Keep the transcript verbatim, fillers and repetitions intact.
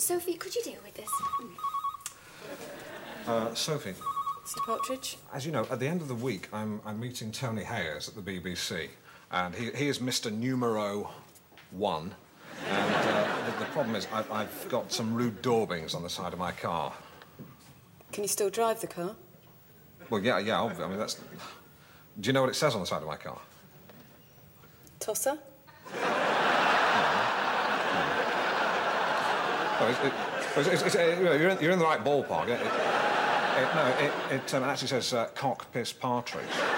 Sophie, could you deal with this? Uh, Sophie. Mister Partridge? As you know, at the end of the week, I'm, I'm meeting Tony Hayers at the B B C. And he, he is Mister Numero One. And uh, the, the problem is I, I've got some rude daubings on the side of my car. Can you still drive the car? Well, yeah, yeah, obviously. I mean, that's... Do you know what it says on the side of my car? Tosser? No, it's, it, it's, it's, it's, uh, you're, in, you're in the right ballpark. It, it, it, no, it, it um, actually says uh, cock, piss, partridge.